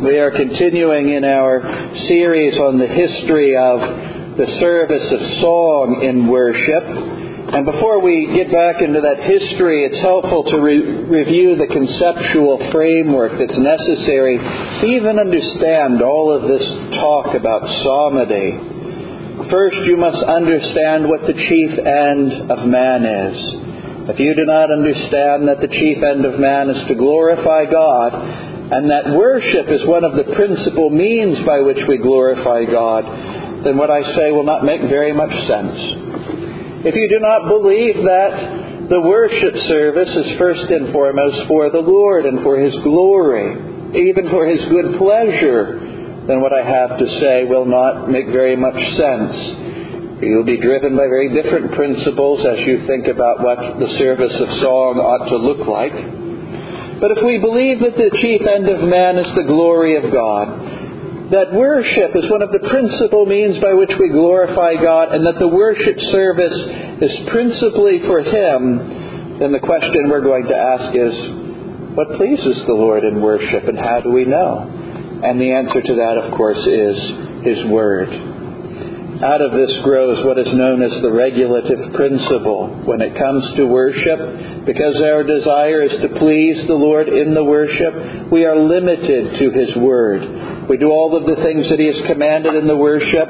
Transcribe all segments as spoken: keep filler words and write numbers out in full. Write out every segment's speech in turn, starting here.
We are continuing in our series on the history of the service of song in worship. And before we get back into that history, it's helpful to re- review the conceptual framework that's necessary to even understand all of this talk about psalmody. First, you must understand what the chief end of man is. If you do not understand that the chief end of man is to glorify God, and that worship is one of the principal means by which we glorify God, then what I say will not make very much sense. If you do not believe that the worship service is first and foremost for the Lord and for His glory, even for His good pleasure, then what I have to say will not make very much sense. You'll be driven by very different principles as you think about what the service of song ought to look like. But if we believe that the chief end of man is the glory of God, that worship is one of the principal means by which we glorify God, and that the worship service is principally for Him, then the question we're going to ask is, what pleases the Lord in worship, and how do we know? And the answer to that, of course, is His Word. Out of this grows what is known as the regulative principle when it comes to worship. Because our desire is to please the Lord in the worship, we are limited to His Word. We do all of the things that He has commanded in the worship.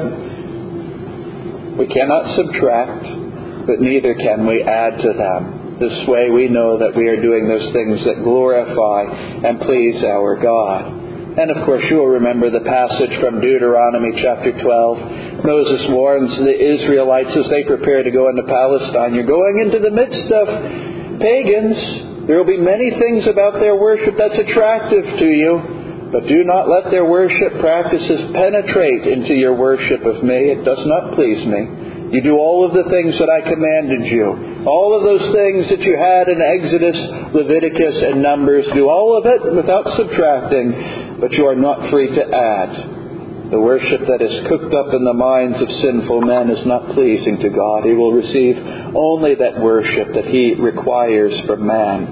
We cannot subtract, but neither can we add to them. This way we know that we are doing those things that glorify and please our God. And of course you will remember the passage from Deuteronomy chapter twelve. Moses warns the Israelites as they prepare to go into Palestine, you're going into the midst of pagans. There will be many things about their worship that's attractive to you, but do not let their worship practices penetrate into your worship of me. It does not please me. You do all of the things that I commanded you. All of those things that you had in Exodus, Leviticus, and Numbers. Do all of it without subtracting, but you are not free to add. The worship that is cooked up in the minds of sinful men is not pleasing to God. He will receive only that worship that He requires from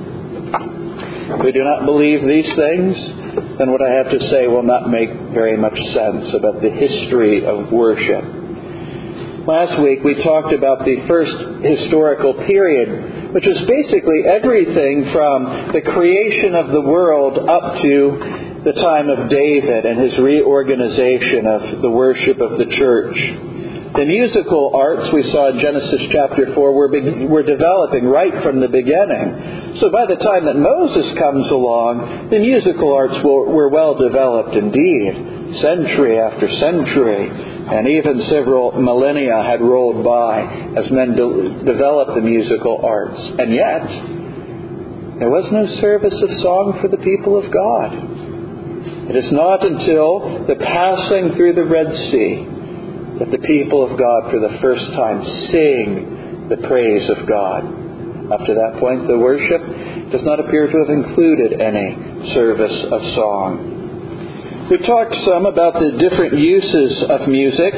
man. If we do not believe these things, then what I have to say will not make very much sense about the history of worship. Last week we talked about the first historical period, which was basically everything from the creation of the world up to the time of David and his reorganization of the worship of the church. The musical arts we saw in Genesis chapter four were, be- were developing right from the beginning. So by the time that Moses comes along, the musical arts were, were well developed indeed. Century after century, and even several millennia had rolled by as men de- developed the musical arts. And yet, there was no service of song for the people of God. It is not until the passing through the Red Sea that the people of God for the first time sing the praise of God. Up to that point, the worship does not appear to have included any service of song. We talked some about the different uses of music.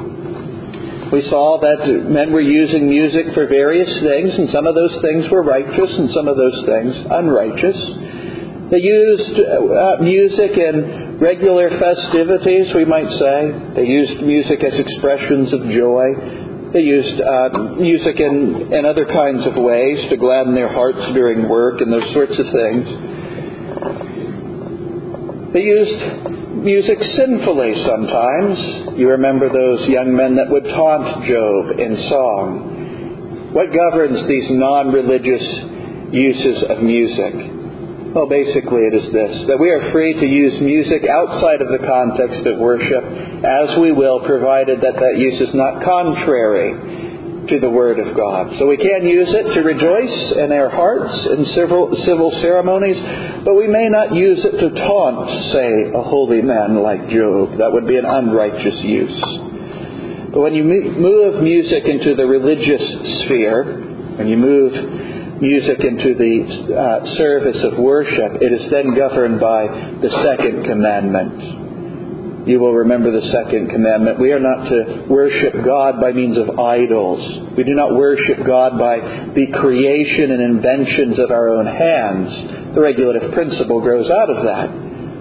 We saw that men were using music for various things, and some of those things were righteous and some of those things unrighteous. They used uh, music in regular festivities, we might say. They used music as expressions of joy. They used uh, music in, in other kinds of ways to gladden their hearts during work and those sorts of things. They used music sinfully sometimes. You remember those young men that would taunt Job in song. What governs these non-religious uses of music? Well, basically it is this, that we are free to use music outside of the context of worship as we will, provided that that use is not contrary to the Word of God. So we can use it to rejoice in our hearts in civil, civil ceremonies, but we may not use it to taunt, say, a holy man like Job. That would be an unrighteous use. But when you move music into the religious sphere, when you move music into the uh, service of worship, it is then governed by the second commandment. You will remember the second commandment. We are not to worship God by means of idols. We do not worship God by the creation and inventions of our own hands. The regulative principle grows out of that.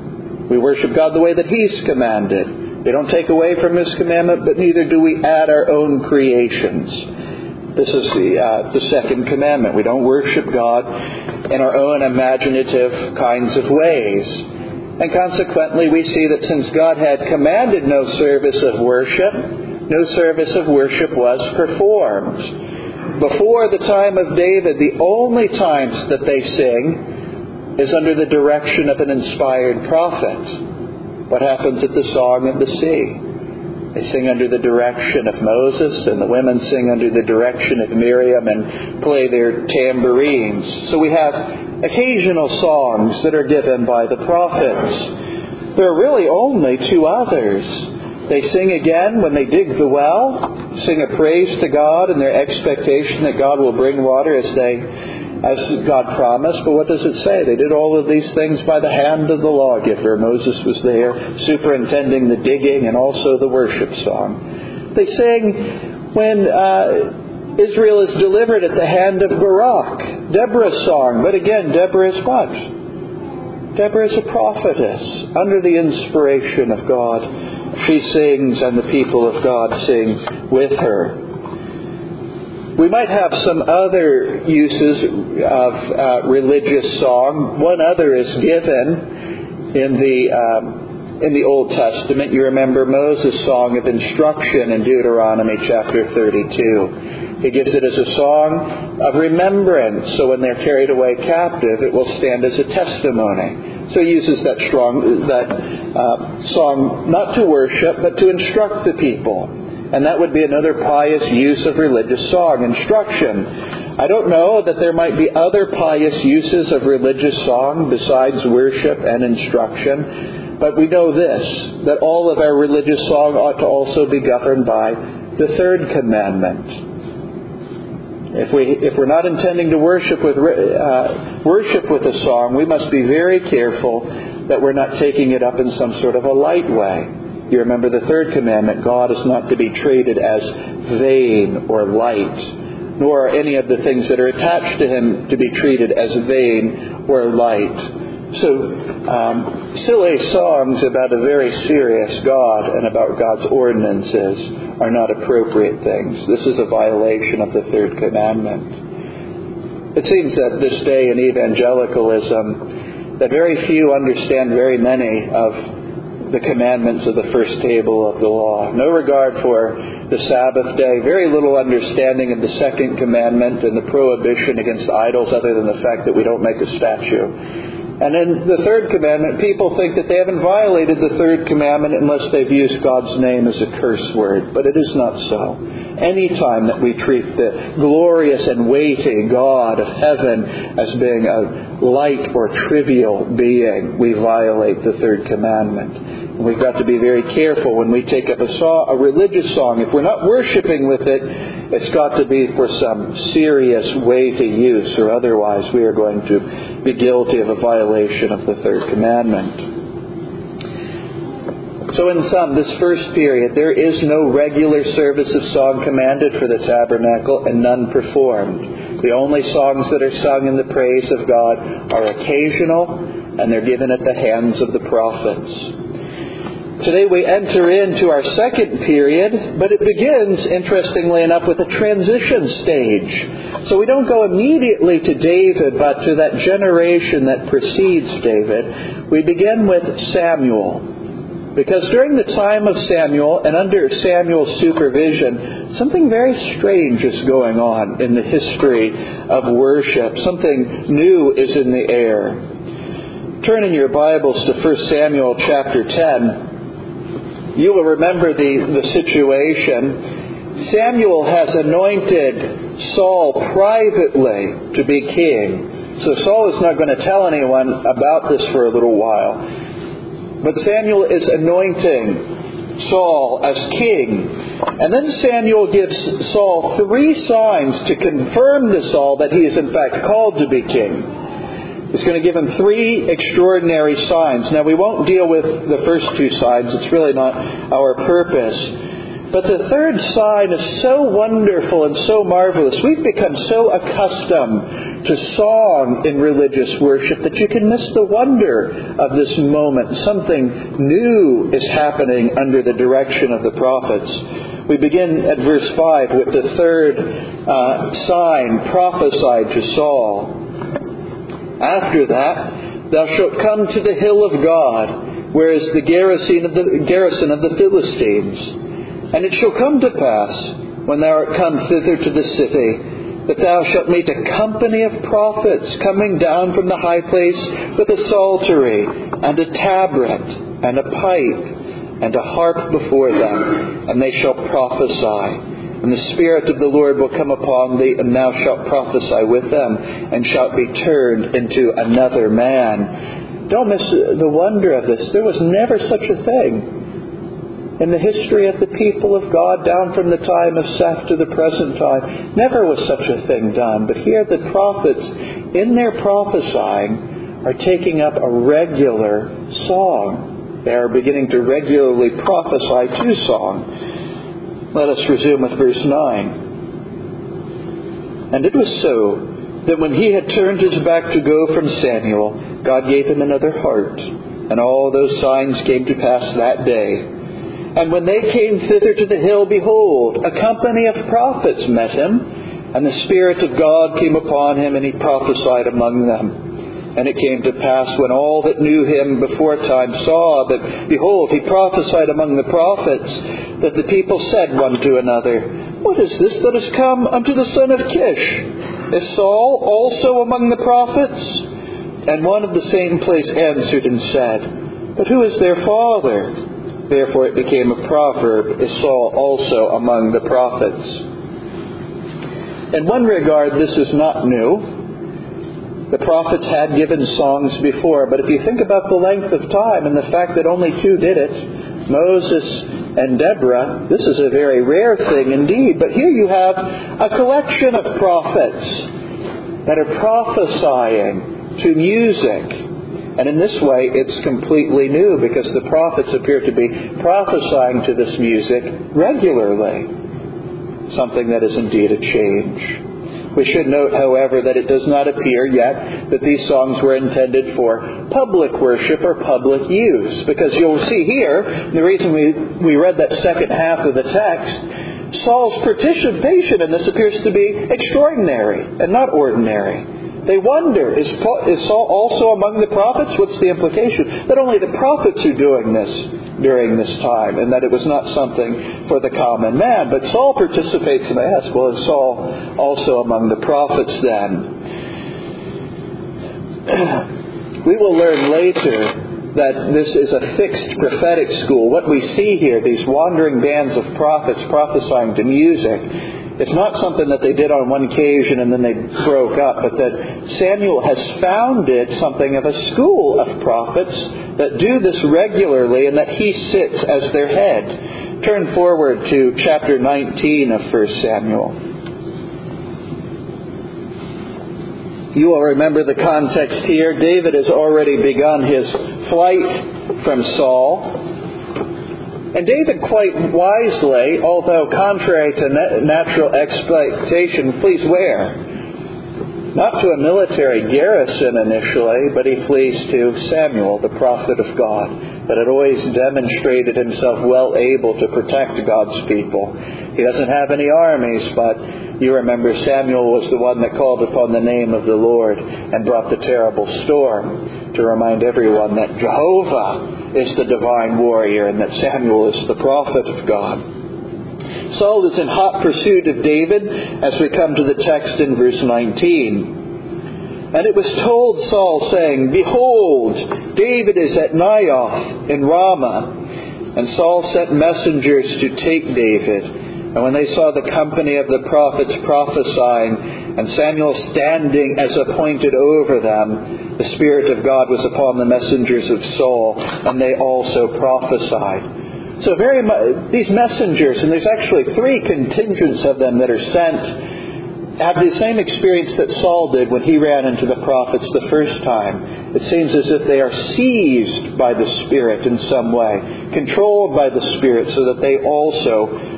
We worship God the way that He's commanded. We don't take away from His commandment, but neither do we add our own creations. This is the, uh, the second commandment. We don't worship God in our own imaginative kinds of ways. And consequently, we see that since God had commanded no service of worship, no service of worship was performed. Before the time of David, the only times that they sing is under the direction of an inspired prophet. What happens at the Song of the Sea? They sing under the direction of Moses, and the women sing under the direction of Miriam and play their tambourines. So we have occasional songs that are given by the prophets. There are really only two others. They sing again when they dig the well, sing a praise to God in their expectation that God will bring water as they as God promised. But what does it say? They did all of these things by the hand of the lawgiver. Moses was there superintending the digging and also the worship song. They sing when uh, Israel is delivered at the hand of Barak. Deborah's song. But again, Deborah is what? Deborah is a prophetess. Under the inspiration of God, she sings and the people of God sing with her. We might have some other uses of uh, religious song. One other is given in the um, in the Old Testament. You remember Moses' song of instruction in Deuteronomy chapter thirty-two. He gives it as a song of remembrance, so when they're carried away captive, it will stand as a testimony. So he uses that strong that uh, song not to worship, but to instruct the people. And that would be another pious use of religious song, instruction. I don't know that there might be other pious uses of religious song besides worship and instruction. But we know this, that all of our religious song ought to also be governed by the third commandment. If, we, if we're not intending to worship with, uh, worship with a song, we must be very careful that we're not taking it up in some sort of a light way. You remember the third commandment, God is not to be treated as vain or light, nor are any of the things that are attached to Him to be treated as vain or light. So, um, silly songs about a very serious God and about God's ordinances are not appropriate things. This is a violation of the third commandment. It seems that this day in evangelicalism, that very few understand very many of the commandments of the first table of the law. No regard for the Sabbath day. Very little understanding of the second commandment and the prohibition against idols other than the fact that we don't make a statue. And in the third commandment, people think that they haven't violated the third commandment unless they've used God's name as a curse word. But it is not so. Any time that we treat the glorious and weighty God of heaven as being a light or trivial being, we violate the third commandment. And we've got to be very careful when we take up a, song, a religious song. If we're not worshiping with it, it's got to be for some serious weighty use, or otherwise we are going to be guilty of a violation of the third commandment. So in sum, this first period, there is no regular service of song commanded for the tabernacle and none performed. The only songs that are sung in the praise of God are occasional, and they're given at the hands of the prophets. Today we enter into our second period, but it begins, interestingly enough, with a transition stage. So we don't go immediately to David, but to that generation that precedes David. We begin with Samuel. Because during the time of Samuel, and under Samuel's supervision, something very strange is going on in the history of worship. Something new is in the air. Turn in your Bibles to First Samuel chapter ten. You will remember the, the situation. Samuel has anointed Saul privately to be king. So Saul is not going to tell anyone about this for a little while. But Samuel is anointing Saul as king. And then Samuel gives Saul three signs to confirm to Saul that he is in fact called to be king. He's going to give him three extraordinary signs. Now, we won't deal with the first two signs. It's really not our purpose. But the third sign is so wonderful and so marvelous. We've become so accustomed to song in religious worship that you can miss the wonder of this moment. Something new is happening under the direction of the prophets. We begin at verse five with the third uh, sign prophesied to Saul. After that, thou shalt come to the hill of God, where is the garrison of the, garrison of the Philistines. And it shall come to pass, when thou art come thither to the city, that thou shalt meet a company of prophets coming down from the high place with a psaltery, and a tabret, and a pipe, and a harp before them, and they shall prophesy. And the Spirit of the Lord will come upon thee, and thou shalt prophesy with them, and shalt be turned into another man. Don't miss the wonder of this. There was never such a thing in the history of the people of God, down from the time of Seth to the present time. Never was such a thing done. But here the prophets, in their prophesying, are taking up a regular song. They are beginning to regularly prophesy to song. Let us resume with verse nine. And it was so that when he had turned his back to go from Samuel, God gave him another heart. And all those signs came to pass that day. And when they came thither to the hill, behold, a company of prophets met him, and the Spirit of God came upon him, and he prophesied among them. And it came to pass, when all that knew him beforetime saw that, behold, he prophesied among the prophets, that the people said one to another, What is this that has come unto the son of Kish? Is Saul also among the prophets? And one of the same place answered and said, But who is their father? Therefore it became a proverb, Is Saul also among the prophets? In one regard, this is not new. The prophets had given songs before, but if you think about the length of time and the fact that only two did it, Moses and Deborah, this is a very rare thing indeed. But here you have a collection of prophets that are prophesying to music. And in this way, it's completely new, because the prophets appear to be prophesying to this music regularly. Something that is indeed a change. We should note, however, that it does not appear yet that these songs were intended for public worship or public use. Because you'll see here, the reason we, we read that second half of the text, Saul's participation in this appears to be extraordinary and not ordinary. They wonder, is, is Saul also among the prophets? What's the implication? That only the prophets are doing this during this time, and that it was not something for the common man. But Saul participates, and they ask, well, is Saul also among the prophets then? We will learn later that this is a fixed prophetic school. What we see here, these wandering bands of prophets prophesying to music, it's not something that they did on one occasion and then they broke up, but that Samuel has founded something of a school of prophets that do this regularly, and that he sits as their head. Turn forward to chapter nineteen of First Samuel. You will remember the context here. David has already begun his flight from Saul. And David quite wisely, although contrary to natural expectation, flees where? Not to a military garrison initially, but he flees to Samuel, the prophet of God, that had always demonstrated himself well able to protect God's people. He doesn't have any armies, but you remember Samuel was the one that called upon the name of the Lord and brought the terrible storm, to remind everyone that Jehovah is the divine warrior and that Samuel is the prophet of God. Saul is in hot pursuit of David as we come to the text in verse nineteen. And it was told Saul, saying, Behold, David is at Naioth in Ramah. And Saul sent messengers to take David. And when they saw the company of the prophets prophesying, and Samuel standing as appointed over them, the Spirit of God was upon the messengers of Saul, and they also prophesied. So very much, these messengers, and there's actually three contingents of them that are sent, have the same experience that Saul did when he ran into the prophets the first time. It seems as if they are seized by the Spirit in some way, controlled by the Spirit, so that they also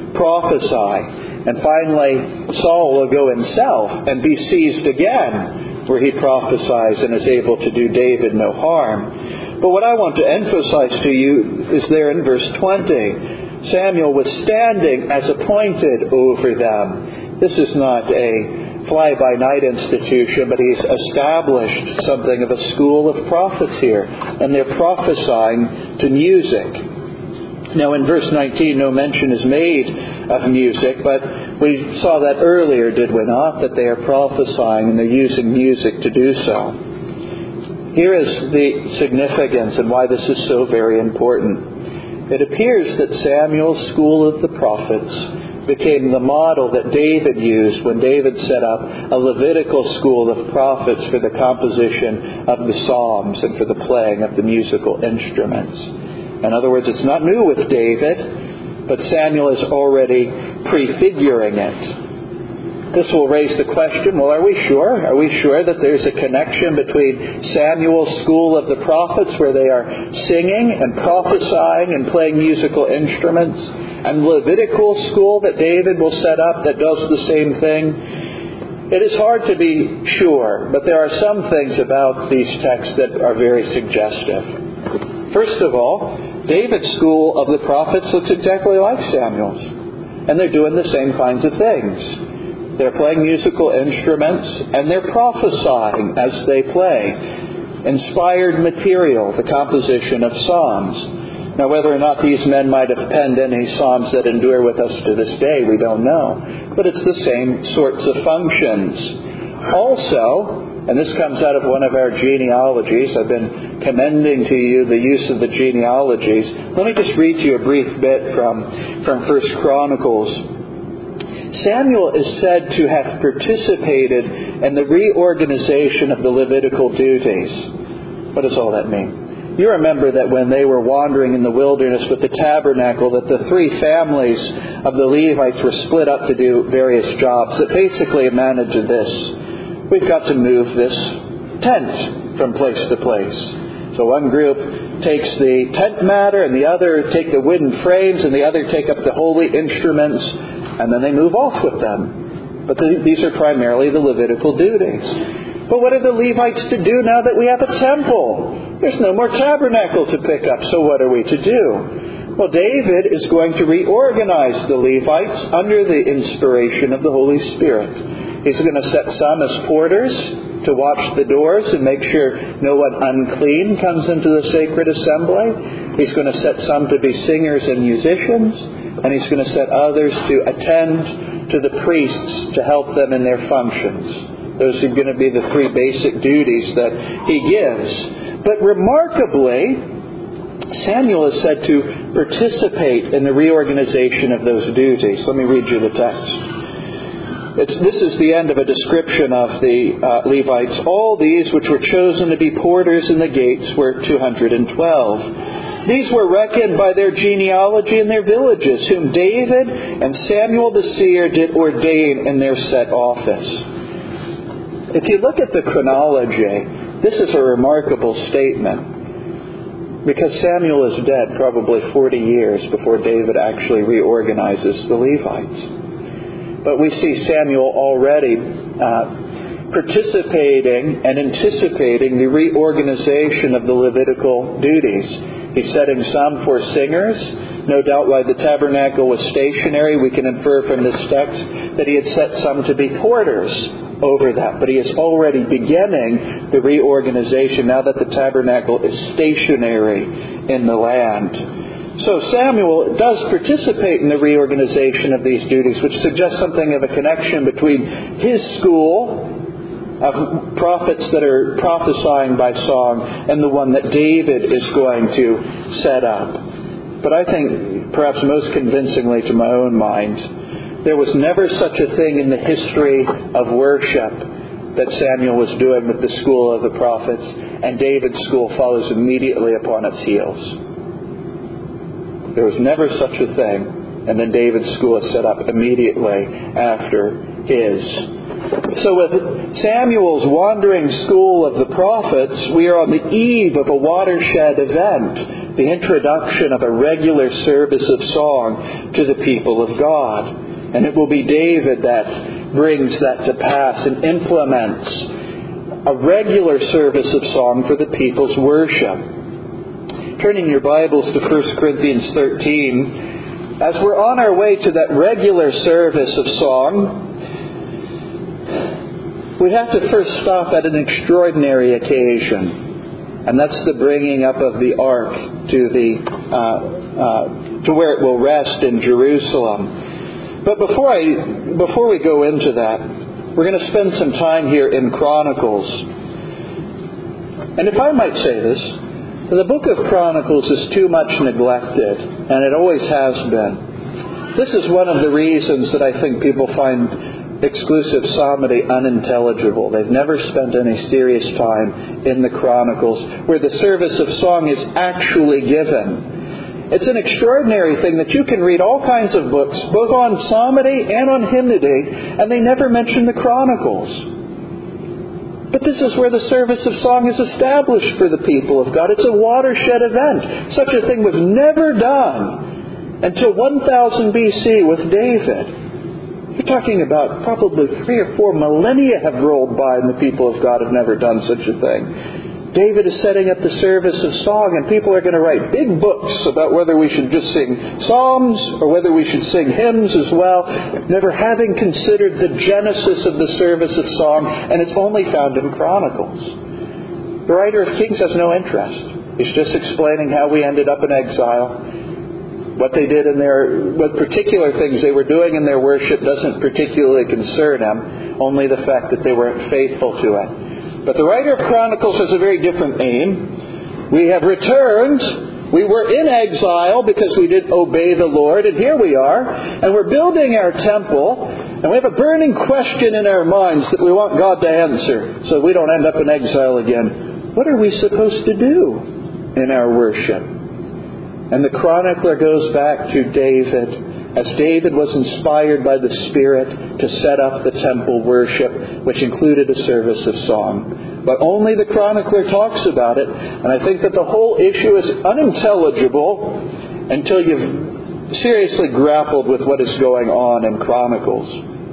prophesy. And finally, Saul will go himself and be seized again, where he prophesies and is able to do David no harm. But what I want to emphasize to you is there in verse twenty. Samuel was standing as appointed over them. This is not a fly-by-night institution, but he's established something of a school of prophets here. And they're prophesying to music. Now in verse nineteen, no mention is made of music, but we saw that earlier, did we not? That they are prophesying and they're using music to do so. Here is the significance and why this is so very important. It appears that Samuel's school of the prophets became the model that David used when David set up a Levitical school of prophets for the composition of the Psalms and for the playing of the musical instruments. In other words, it's not new with David, but Samuel is already prefiguring it. This will raise the question, well, are we sure? Are we sure that there's a connection between Samuel's school of the prophets, where they are singing and prophesying and playing musical instruments, and the Levitical school that David will set up that does the same thing? It is hard to be sure, but there are some things about these texts that are very suggestive. First of all, David's school of the prophets looks exactly like Samuel's. And they're doing the same kinds of things. They're playing musical instruments and they're prophesying as they play. Inspired material, the composition of psalms. Now, whether or not these men might have penned any psalms that endure with us to this day, we don't know. But it's the same sorts of functions. Also, and this comes out of one of our genealogies. I've been commending to you the use of the genealogies. Let me just read to you a brief bit from, from First Chronicles. Samuel is said to have participated in the reorganization of the Levitical duties. What does all that mean? You remember that when they were wandering in the wilderness with the tabernacle, that the three families of the Levites were split up to do various jobs. That basically amounted to this. We've got to move this tent from place to place. So one group takes the tent matter, and the other take the wooden frames, and the other take up the holy instruments, and then they move off with them. But the, these are primarily the Levitical duties. But what are the Levites to do now that we have a temple? There's no more tabernacle to pick up, so what are we to do? Well, David is going to reorganize the Levites under the inspiration of the Holy Spirit. He's going to set some as porters to watch the doors and make sure no one unclean comes into the sacred assembly. He's going to set some to be singers and musicians. And he's going to set others to attend to the priests to help them in their functions. Those are going to be the three basic duties that he gives. But remarkably, Samuel is said to participate in the reorganization of those duties. Let me read you the text. It's, this is the end of a description of the uh, Levites. All these which were chosen to be porters in the gates were two hundred twelve. These were reckoned by their genealogy and their villages, whom David and Samuel the seer did ordain in their set office. If you look at the chronology, this is a remarkable statement. Because Samuel is dead probably forty years before David actually reorganizes the Levites. But we see Samuel already uh, participating and anticipating the reorganization of the Levitical duties. He's setting some for singers. No doubt while the tabernacle was stationary, we can infer from this text that he had set some to be porters over that. But he is already beginning the reorganization now that the tabernacle is stationary in the land. So Samuel does participate in the reorganization of these duties, which suggests something of a connection between his school of prophets that are prophesying by song and the one that David is going to set up. But I think, perhaps most convincingly to my own mind, there was never such a thing in the history of worship that Samuel was doing with the school of the prophets, and David's school follows immediately upon its heels. There was never such a thing, and then David's school is set up immediately after his. So with Samuel's wandering school of the prophets, we are on the eve of a watershed event the introduction of a regular service of song to the people of God. And it will be David that brings that to pass and implements a regular service of song for the people's worship. Turning your Bibles to First Corinthians thirteen, as we're on our way to that regular service of song, we have to first stop at an extraordinary occasion, and that's the bringing up of the ark to the uh, uh, to where it will rest in Jerusalem. But before I before we go into that, we're going to spend some time here in Chronicles. And if I might say this, the book of Chronicles is too much neglected, and it always has been. This is one of the reasons that I think people find exclusive psalmody unintelligible. They've never spent any serious time in the Chronicles where the service of song is actually given. It's an extraordinary thing that you can read all kinds of books, both on psalmody and on hymnody, and they never mention the Chronicles. But this is where the service of song is established for the people of God. It's a watershed event. Such a thing was never done until one thousand B C with David. You're talking about probably three or four millennia have rolled by and the people of God have never done such a thing. David is setting up the service of song, and people are going to write big books about whether we should just sing psalms or whether we should sing hymns as well, never having considered the genesis of the service of song, and it's only found in Chronicles. The writer of Kings has no interest. He's just explaining how we ended up in exile. What they did in their, what particular things they were doing in their worship doesn't particularly concern him, only the fact that they weren't faithful to it. But the writer of Chronicles has a very different aim. We have returned. We were in exile because we didn't obey the Lord, and here we are, and we're building our temple, and we have a burning question in our minds that we want God to answer so we don't end up in exile again. What are we supposed to do in our worship? And the chronicler goes back to David, as David was inspired by the Spirit to set up the temple worship, which included a service of song. But only the chronicler talks about it, and I think that the whole issue is unintelligible until you've seriously grappled with what is going on in Chronicles.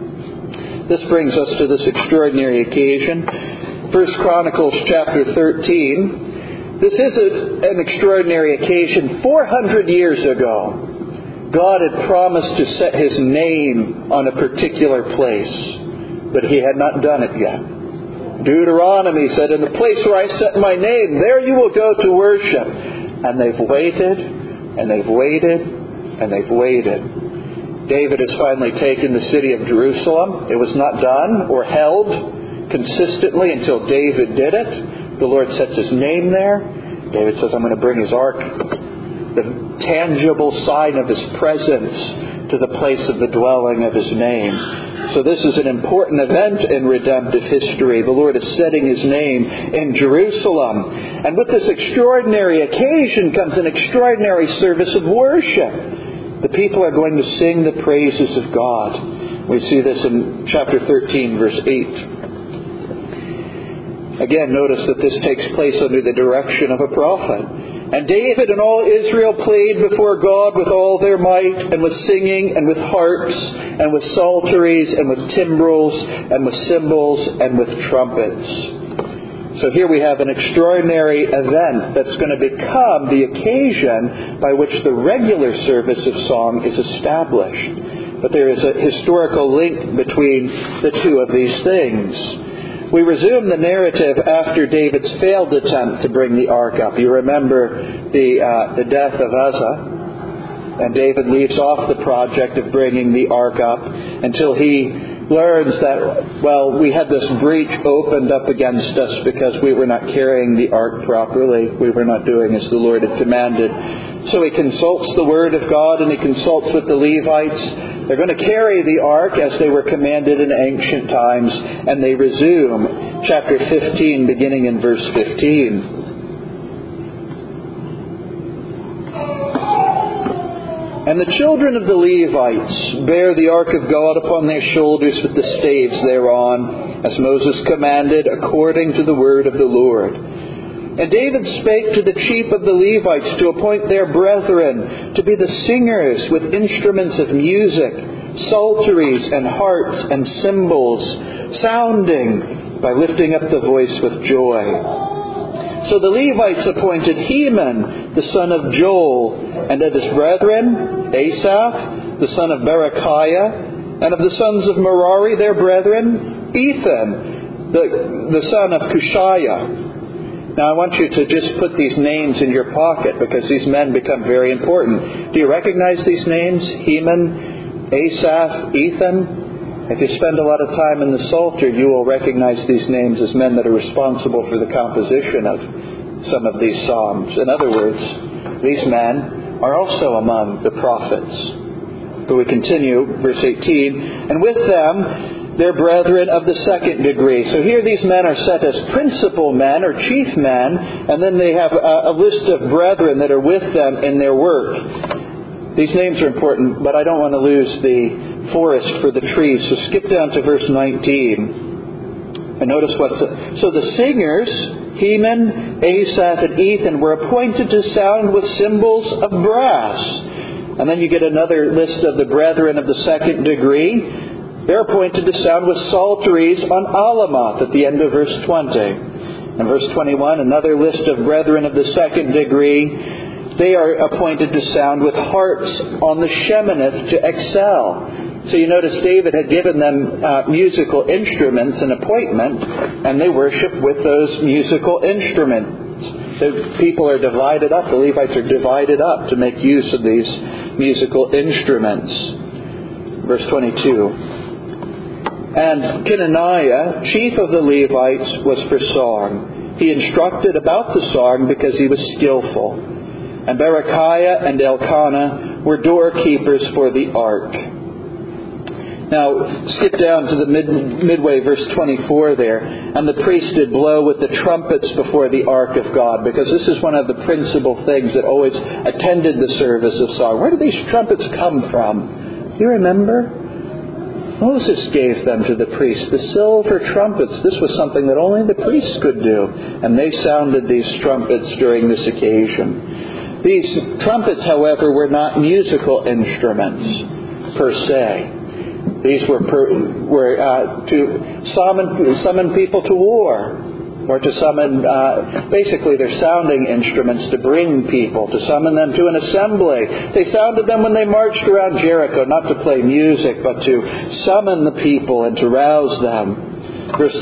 This brings us to this extraordinary occasion. First Chronicles chapter thirteen. This is a, an extraordinary occasion. four hundred years ago, God had promised to set His name on a particular place, but He had not done it yet. Deuteronomy said, "In the place where I set my name, there you will go to worship." And they've waited, and they've waited, and they've waited. David has finally taken the city of Jerusalem. It was not done or held consistently until David did it. The Lord sets His name there. David says, "I'm going to bring His ark, the tangible sign of His presence, to the place of the dwelling of His name." So this is an important event in redemptive history. The Lord is setting His name in Jerusalem. And with this extraordinary occasion comes an extraordinary service of worship. The people are going to sing the praises of God. We see this in chapter thirteen, verse eight. Again, notice that this takes place under the direction of a prophet. "And David and all Israel played before God with all their might, and with singing, and with harps, and with psalteries, and with timbrels, and with cymbals, and with trumpets." So here we have an extraordinary event that's going to become the occasion by which the regular service of song is established. But there is a historical link between the two of these things. We resume the narrative after David's failed attempt to bring the ark up. You remember the uh, the death of Uzzah, and David leaves off the project of bringing the ark up until he learns that, well, we had this breach opened up against us because we were not carrying the ark properly. We were not doing as the Lord had commanded. So he consults the Word of God, and he consults with the Levites. They're going to carry the ark as they were commanded in ancient times, and they resume chapter fifteen, beginning in verse fifteen. "And the children of the Levites bear the ark of God upon their shoulders with the staves thereon, as Moses commanded, according to the word of the Lord. And David spake to the chief of the Levites to appoint their brethren to be the singers with instruments of music, psalteries and harps and cymbals, sounding by lifting up the voice with joy. So the Levites appointed Heman, the son of Joel, and of his brethren, Asaph, the son of Berechiah, and of the sons of Merari, their brethren, Ethan, the, the son of Cushiah. Now I want you to just put these names in your pocket because these men become very important. Do you recognize these names? Heman, Asaph, Ethan? If you spend a lot of time in the Psalter, you will recognize these names as men that are responsible for the composition of some of these psalms. In other words, these men are also among the prophets. But we continue, verse eighteen, and with them their brethren of the second degree. So here these men are set as principal men or chief men, and then they have a, a list of brethren that are with them in their work. These names are important, but I don't want to lose the forest for the trees. So skip down to verse nineteen. And notice what's... So the singers, Heman, Asaph, and Ethan, were appointed to sound with cymbals of brass. And then you get another list of the brethren of the second degree. They're appointed to sound with psalteries on Alamoth at the end of verse twenty. In verse twenty-one, another list of brethren of the second degree. They are appointed to sound with harps on the Sheminith to excel. So you notice David had given them uh, musical instruments, an appointment, and they worship with those musical instruments. So people are divided up. The Levites are divided up to make use of these musical instruments. Verse twenty-two. And Kenaniah, chief of the Levites, was for song. He instructed about the song because he was skillful. And Berechiah and Elkanah were doorkeepers for the ark. Now, skip down to the mid, midway, verse twenty-four there. And the priest did blow with the trumpets before the ark of God, because this is one of the principal things that always attended the service of song. Where did these trumpets come from? You remember? Moses gave them to the priests, the silver trumpets. This was something that only the priests could do. And they sounded these trumpets during this occasion. These trumpets, however, were not musical instruments per se. These were, per, were uh, to summon, summon people to war. Or to summon, uh, basically they're sounding instruments to bring people, to summon them to an assembly. They sounded them when they marched around Jericho, not to play music, but to summon the people and to rouse them. Verse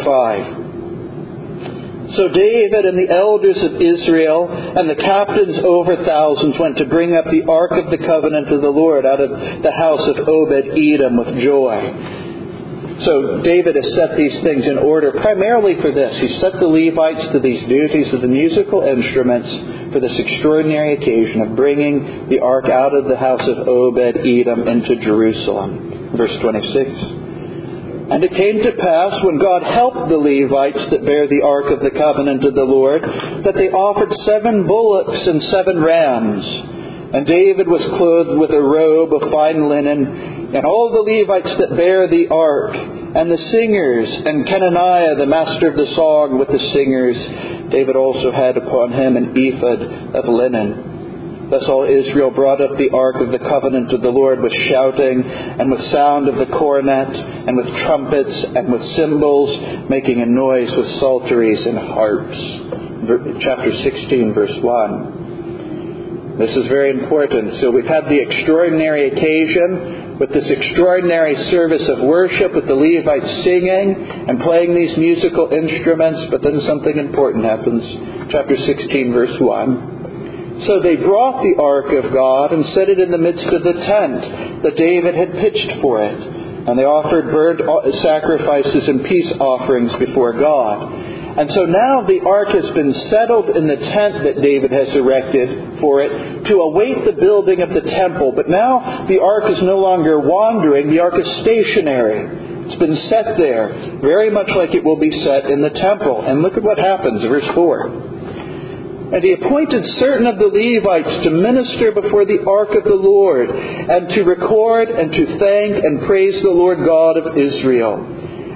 twenty-five. So David and the elders of Israel and the captains over thousands went to bring up the ark of the covenant of the Lord out of the house of Obed-Edom with joy. So David has set these things in order primarily for this. He set the Levites to these duties of the musical instruments for this extraordinary occasion of bringing the ark out of the house of Obed-Edom into Jerusalem. Verse twenty-six. And it came to pass, when God helped the Levites that bear the ark of the covenant of the Lord, that they offered seven bullocks and seven rams. And David was clothed with a robe of fine linen, and all the Levites that bear the ark, and the singers, and Kenaniah, the master of the song, with the singers. David also had upon him an ephod of linen. Thus all Israel brought up the ark of the covenant of the Lord with shouting, and with sound of the cornet, and with trumpets, and with cymbals, making a noise with psalteries and harps. Chapter sixteen, verse one. This is very important. So we've had the extraordinary occasion with this extraordinary service of worship with the Levites singing and playing these musical instruments, but then something important happens. Chapter sixteen, verse one. So they brought the ark of God and set it in the midst of the tent that David had pitched for it. And they offered burnt sacrifices and peace offerings before God. And so now the ark has been settled in the tent that David has erected for it to await the building of the temple. But now the ark is no longer wandering. The ark is stationary. It's been set there, very much like it will be set in the temple. And look at what happens, verse four. And he appointed certain of the Levites to minister before the ark of the Lord, and to record and to thank and praise the Lord God of Israel.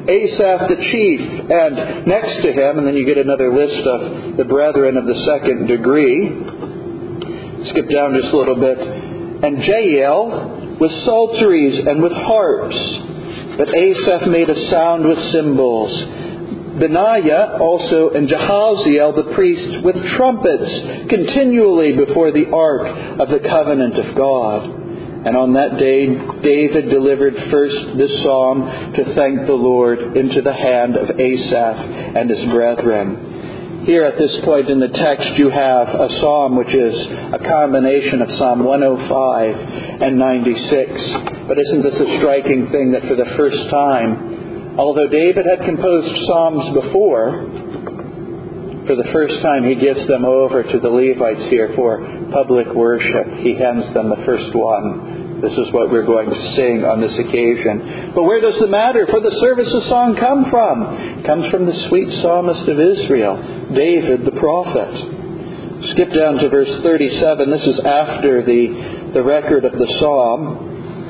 Asaph the chief, and next to him, and then you get another list of the brethren of the second degree. Skip down just a little bit. And Jael with psalteries and with harps, but Asaph made a sound with cymbals. Benaiah also and Jehaziel the priests with trumpets continually before the ark of the covenant of God. And on that day David delivered first this psalm to thank the Lord into the hand of Asaph and his brethren. Here at this point in the text you have a psalm which is a combination of Psalm one oh five and ninety-six. But isn't this a striking thing that for the first time, although David had composed psalms before, for the first time he gives them over to the Levites here for public worship. He hands them the first one. This is what we're going to sing on this occasion. But where does the matter for the service of song come from? It comes from the sweet psalmist of Israel, David the prophet. Skip down to verse thirty-seven. This is after the, the record of the psalm.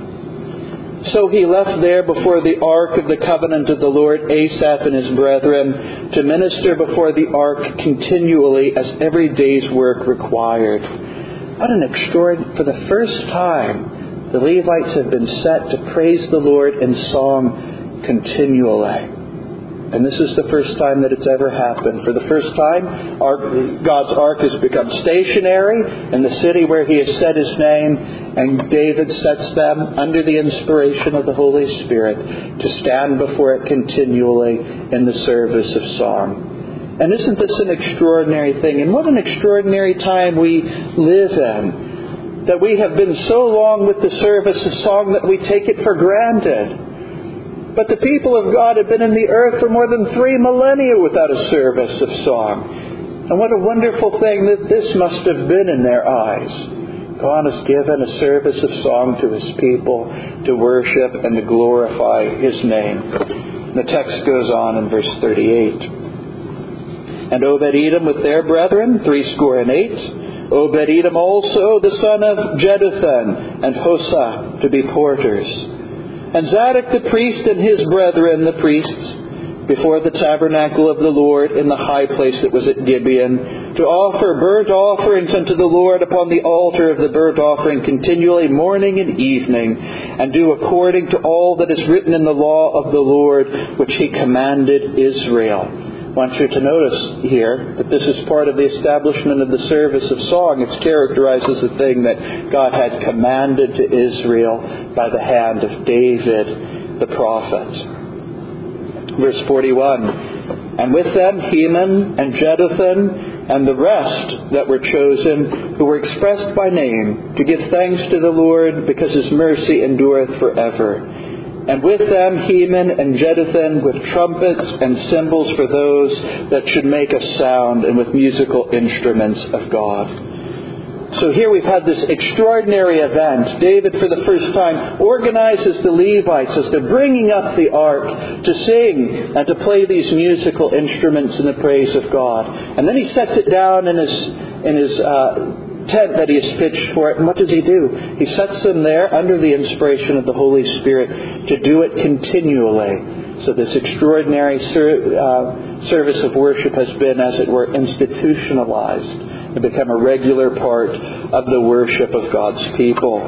So he left there before the ark of the covenant of the Lord Asaph and his brethren to minister before the ark continually as every day's work required. What an extraordinary, for the first time, the Levites have been set to praise the Lord in song continually. And this is the first time that it's ever happened. For the first time, our, God's ark has become stationary in the city where He has set His name, and David sets them under the inspiration of the Holy Spirit to stand before it continually in the service of song. And isn't this an extraordinary thing? And what an extraordinary time we live in, that we have been so long with the service of song that we take it for granted. But the people of God have been in the earth for more than three millennia without a service of song. And what a wonderful thing that this must have been in their eyes. God has given a service of song to His people to worship and to glorify His name. And the text goes on in verse thirty-eight. And Obed-Edom with their brethren, threescore and eight. Obed-Edom also the son of Jeduthun, and Hosah to be porters. And Zadok the priest and his brethren the priests before the tabernacle of the Lord in the high place that was at Gibeon, to offer burnt offerings unto the Lord upon the altar of the burnt offering continually morning and evening, and do according to all that is written in the law of the Lord which He commanded Israel. I want you to notice here that this is part of the establishment of the service of song. It's characterized as a thing that God had commanded to Israel by the hand of David the prophet. Verse forty-one. And with them Heman and Jeduthun and the rest that were chosen, who were expressed by name, to give thanks to the Lord, because His mercy endureth forever. And with them Heman and Jeduthun with trumpets and cymbals for those that should make a sound, and with musical instruments of God. So here we've had this extraordinary event. David, for the first time, organizes the Levites as they're bringing up the ark to sing and to play these musical instruments in the praise of God. And then he sets it down in his in his uh, tent that he has pitched for it. And what does he do? He sets them there under the inspiration of the Holy Spirit to do it continually. So this extraordinary ser- uh, service of worship has been, as it were, institutionalized and become a regular part of the worship of God's people.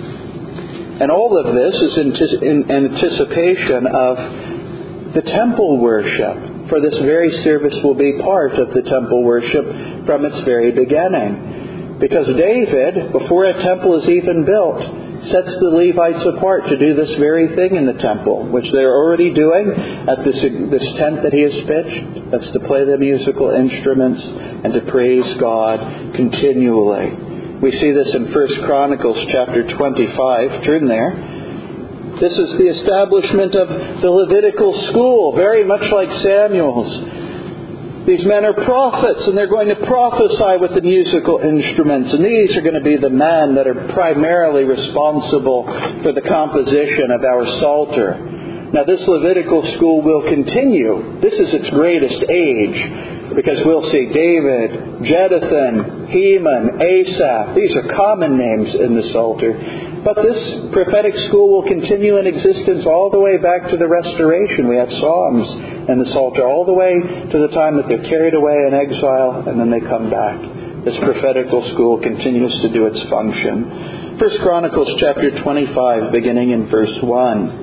And all of this is in anticipation of the temple worship. For this very service will be part of the temple worship from its very beginning. Because David, before a temple is even built, sets the Levites apart to do this very thing in the temple, which they're already doing at this, this tent that he has pitched. That's to play the musical instruments and to praise God continually. We see this in First Chronicles chapter twenty-five. Turn there. This is the establishment of the Levitical school, very much like Samuel's. These men are prophets, and they're going to prophesy with the musical instruments. And these are going to be the men that are primarily responsible for the composition of our Psalter. Now, this Levitical school will continue. This is its greatest age, because we'll see David, Jeduthun, Heman, Asaph. These are common names in the Psalter. But this prophetic school will continue in existence all the way back to the Restoration. We have Psalms and the Psalter all the way to the time that they're carried away in exile and then they come back. This prophetical school continues to do its function. First Chronicles chapter twenty-five, beginning in verse one.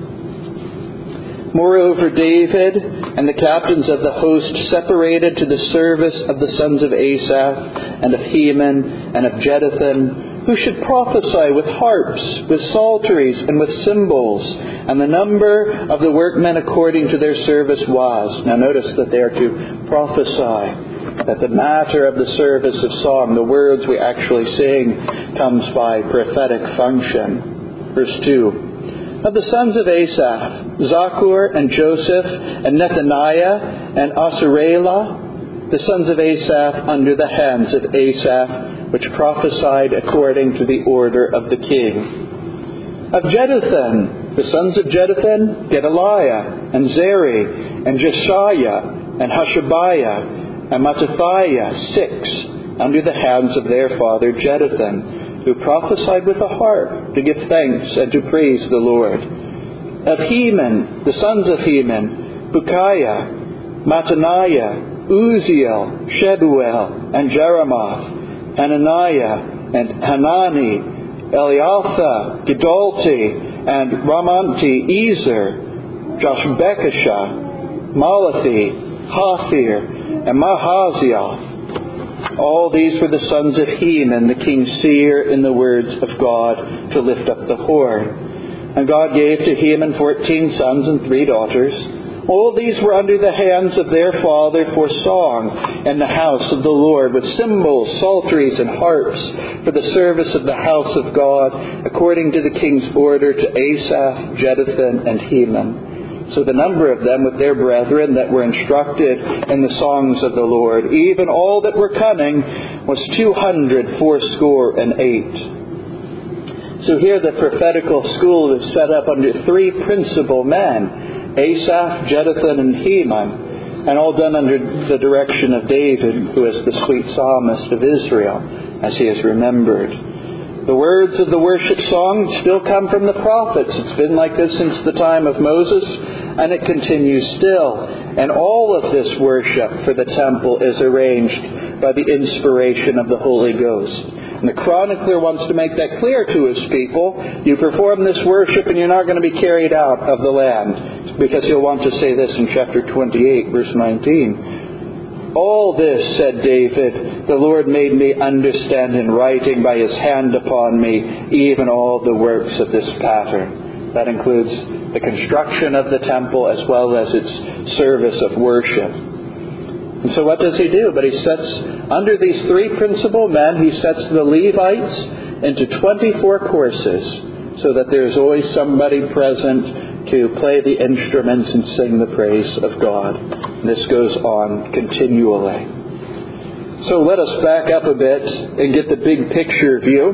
Moreover, David and the captains of the host separated to the service of the sons of Asaph and of Heman and of Jeduthun, who should prophesy with harps, with psalteries, and with cymbals. And the number of the workmen according to their service was. Now notice that they are to prophesy, that the matter of the service of song, the words we actually sing, comes by prophetic function. Verse two. Of the sons of Asaph, Zakur and Joseph and Nethaniah and Asarela, the sons of Asaph under the hands of Asaph, which prophesied according to the order of the king. Of Jeduthun, the sons of Jeduthun, Gedaliah and Zeri and Jeshaiah and Hashabiah and Mattathiah, six, under the hands of their father Jeduthun, who prophesied with a harp to give thanks and to praise the Lord. Of Heman, the sons of Heman, Bukiah, Mattaniah, Uziel, Shebuel, and Jeremoth, Hananiah, and Hanani, Eliatha, Gedalti, and Ramanti, Ezer, Joshbekashah, Malathi, Hathir, and Mahaziel. All these were the sons of Heman, the king's seer, in the words of God, to lift up the horn. And God gave to Heman fourteen sons and three daughters. All these were under the hands of their father for song in the house of the Lord, with cymbals, psalteries, and harps, for the service of the house of God, according to the king's order to Asaph, Jeduthun, and Heman. So the number of them with their brethren that were instructed in the songs of the Lord, even all that were coming, was two hundred fourscore and eight. So here the prophetical school is set up under three principal men, Asaph, Jeduthun, and Heman, and all done under the direction of David, who is the sweet psalmist of Israel, as he is remembered. The words of the worship song still come from the prophets. It's been like this since the time of Moses, and it continues still. And all of this worship for the temple is arranged by the inspiration of the Holy Ghost. And the chronicler wants to make that clear to his people. You perform this worship and you're not going to be carried out of the land. Because he'll want to say this in chapter twenty-eight, verse nineteen. All this, said David, the Lord made me understand in writing by his hand upon me, even all the works of this pattern. That includes the construction of the temple as well as its service of worship. And so what does he do? But he sets, under these three principal men, he sets the Levites into twenty-four courses, so that there's always somebody present to play the instruments and sing the praise of God. And this goes on continually. So let us back up a bit and get the big picture view.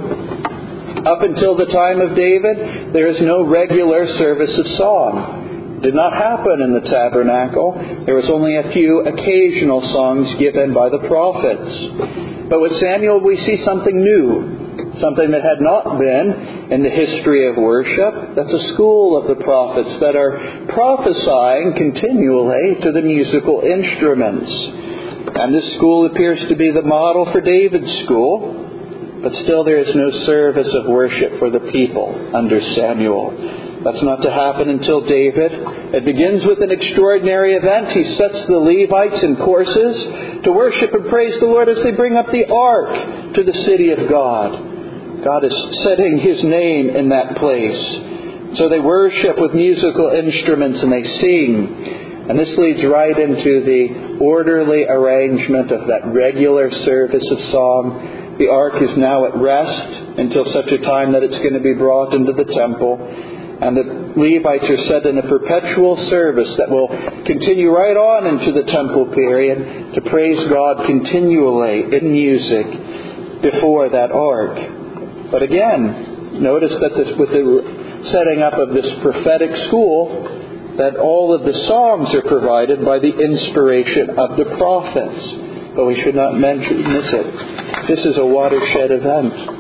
Up until the time of David, there is no regular service of song. It did not happen in the tabernacle. There was only a few occasional songs given by the prophets. But with Samuel we see something new. Something that had not been in the history of worship. That's a school of the prophets that are prophesying continually to the musical instruments. And this school appears to be the model for David's school. But still there is no service of worship for the people under Samuel. That's not to happen until David. It begins with an extraordinary event. He sets the Levites in courses to worship and praise the Lord as they bring up the ark to the city of God. God is setting his name in that place. So they worship with musical instruments and they sing. And this leads right into the orderly arrangement of that regular service of song. The ark is now at rest until such a time that it's going to be brought into the temple. And the Levites are set in a perpetual service that will continue right on into the temple period to praise God continually in music before that ark. But again, notice that this, with the setting up of this prophetic school, that all of the songs are provided by the inspiration of the prophets. But we should not mention, miss it. This is a watershed event.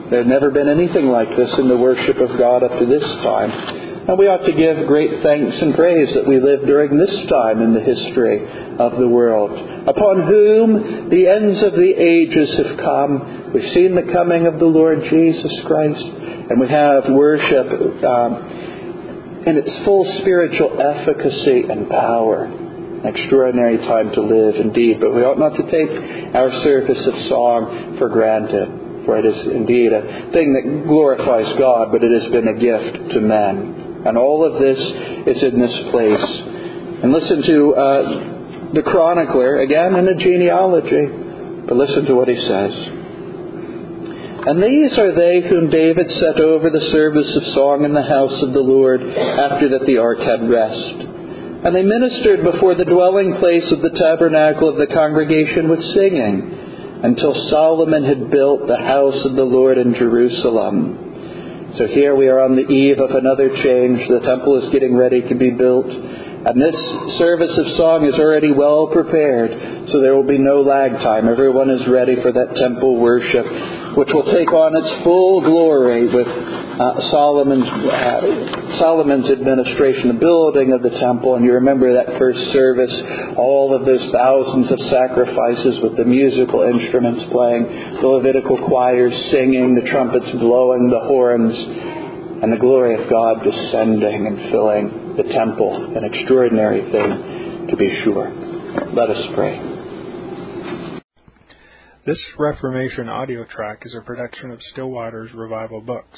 There had never been anything like this in the worship of God up to this time. And we ought to give great thanks and praise that we live during this time in the history of the world, upon whom the ends of the ages have come. We've seen the coming of the Lord Jesus Christ, and we have worship um, in its full spiritual efficacy and power. An extraordinary time to live indeed, but we ought not to take our service of song for granted. For it is indeed a thing that glorifies God, but it has been a gift to men. And all of this is in this place. And listen to uh, the chronicler, again in a genealogy, but listen to what he says. And these are they whom David set over the service of song in the house of the Lord after that the ark had rest. And they ministered before the dwelling place of the tabernacle of the congregation with singing, until Solomon had built the house of the Lord in Jerusalem. So here we are on the eve of another change. The temple is getting ready to be built. And this service of song is already well prepared, so there will be no lag time. Everyone is ready for that temple worship, which will take on its full glory with uh, Solomon's uh, Solomon's administration, the building of the temple. And you remember that first service, all of those thousands of sacrifices with the musical instruments playing, the Levitical choirs singing, the trumpets blowing, the horns, and the glory of God descending and filling the temple. An extraordinary thing, to be sure. Let us pray. This Reformation audio track is a production of Stillwater's Revival Books.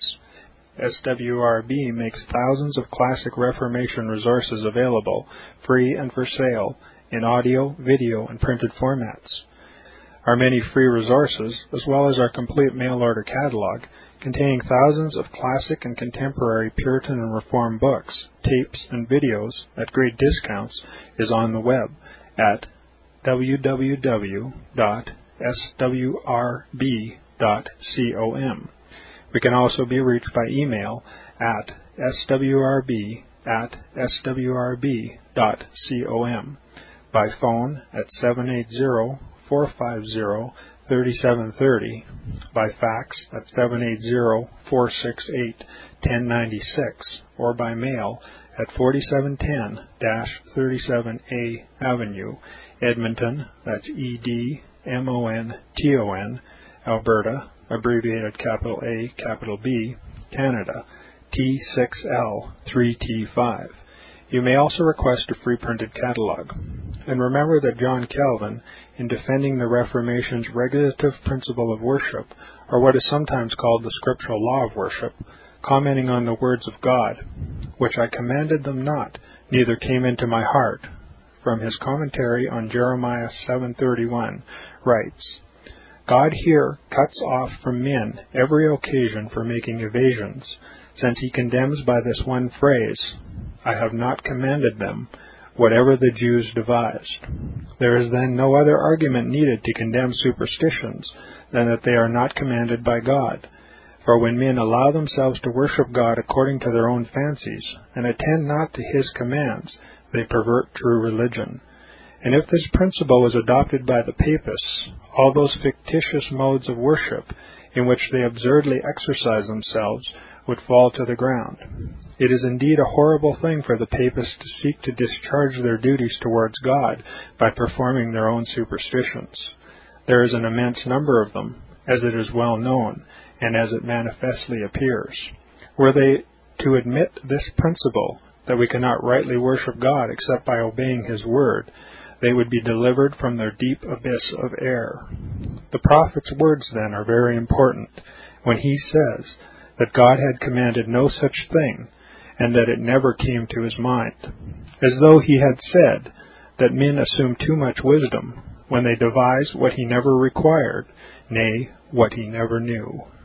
S W R B makes thousands of classic Reformation resources available, free and for sale, in audio, video, and printed formats. Our many free resources, as well as our complete mail-order catalog, containing thousands of classic and contemporary Puritan and Reformed books, tapes, and videos at great discounts, is on the web at w w w dot s w r b dot com. We can also be reached by email at s w r b at s w r b dot com, by phone at seven eight zero, four five zero, three seven three zero, by fax at seven eight zero, four six eight, one zero nine six, or by mail at forty-seven ten thirty-seven A Avenue, Edmonton, that's E D M O N T O N, Alberta, abbreviated capital A, capital B, Canada, T six L three T five. You may also request a free printed catalog. And remember that John Calvin, in defending the Reformation's regulative principle of worship, or what is sometimes called the scriptural law of worship, commenting on the words of God, which I commanded them not, neither came into my heart, from his commentary on Jeremiah seven thirty-one, writes, God here cuts off from men every occasion for making evasions, since he condemns by this one phrase, I have not commanded them, whatever the Jews devised. There is then no other argument needed to condemn superstitions than that they are not commanded by God. For when men allow themselves to worship God according to their own fancies, and attend not to his commands, they pervert true religion. And if this principle is adopted by the papists, all those fictitious modes of worship in which they absurdly exercise themselves would fall to the ground. It is indeed a horrible thing for the papists to seek to discharge their duties towards God by performing their own superstitions. There is an immense number of them, as it is well known, and as it manifestly appears. Were they to admit this principle, that we cannot rightly worship God except by obeying his word, they would be delivered from their deep abyss of error. The prophet's words, then, are very important, when he says that God had commanded no such thing, and that it never came to his mind, as though he had said that men assume too much wisdom when they devise what he never required, nay, what he never knew.